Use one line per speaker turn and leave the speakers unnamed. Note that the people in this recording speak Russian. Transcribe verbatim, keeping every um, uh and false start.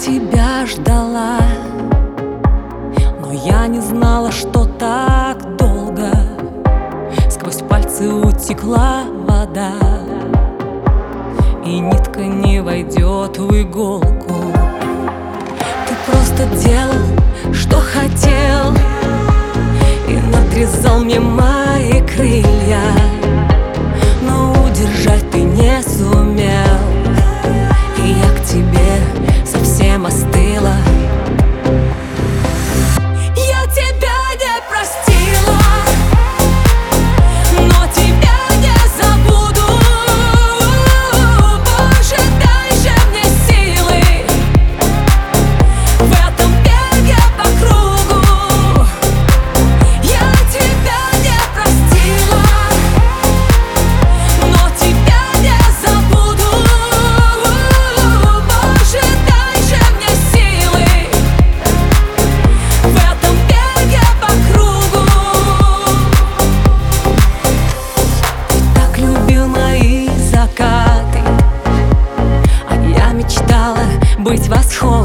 тебя ждала, но я не знала, что так долго. Сквозь пальцы утекла вода, и нитка не войдет в иголку. Ты просто делал, что хотел, и надрезал мне мои крылья, но удержать ты не сумел, и я к тебе совсем остыла. Я тебя не простила, но тебя не забуду. Боже, дай же мне силы в этом беге по кругу. Я тебя не простила, но тебя не забуду. Боже, дай же мне силы в этом беге по кругу. Ты так любил мои закаты, а я мечтала быть восходом.